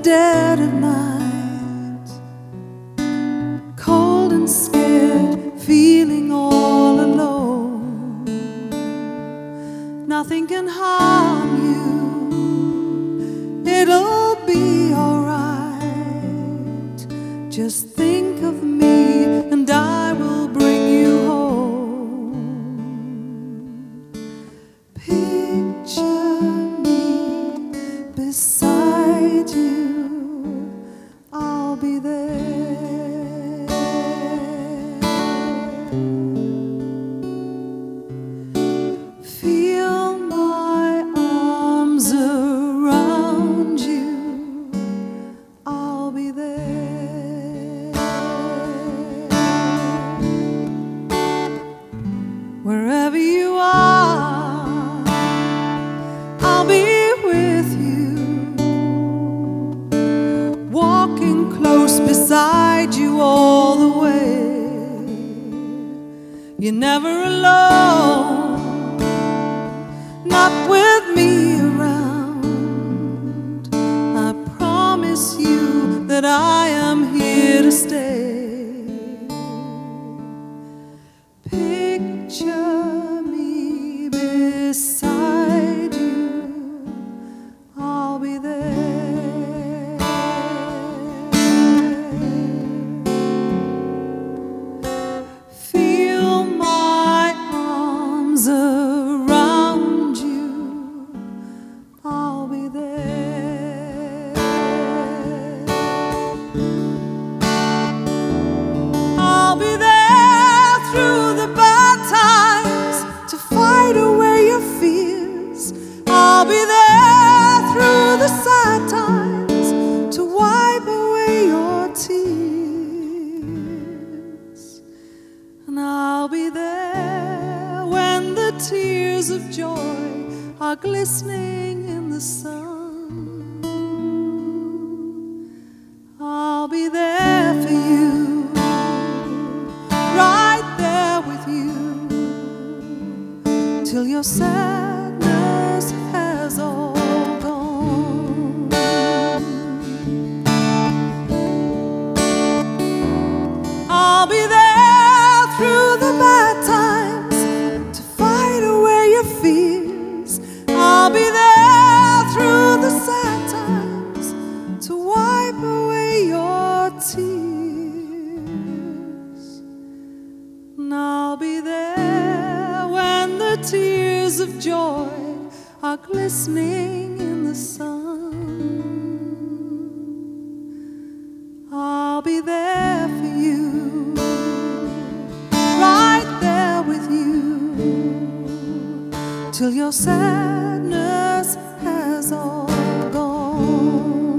dead of night, cold and scared, feeling all alone. Nothing can harm you, it'll be alright. Just think of me and I will bring you home. Picture me beside you, I'll be there. Feel my arms around you, I'll be there. Wherever you are, I'll be with you, walking close beside you all the way. You're never alone, not with me around. I promise you that I am here to stay. Picture me beside you, I'll be there. Feel my arms around you, I'll be there. I'll be there through the bad times to fight away your fears. I'll be there through the sad times to wipe away your tears. And I'll be there when the tears of joy are glistening in the sun. I'll be there for you, right there with you, till your sadness has all gone. I'll be there through the bad times to fight away your fears. I'll be there through the sad times to wipe away your tears. And I'll be there when the tears of joy are glistening in the sun. I'll be there for you, right there with you, till your sadness has all gone.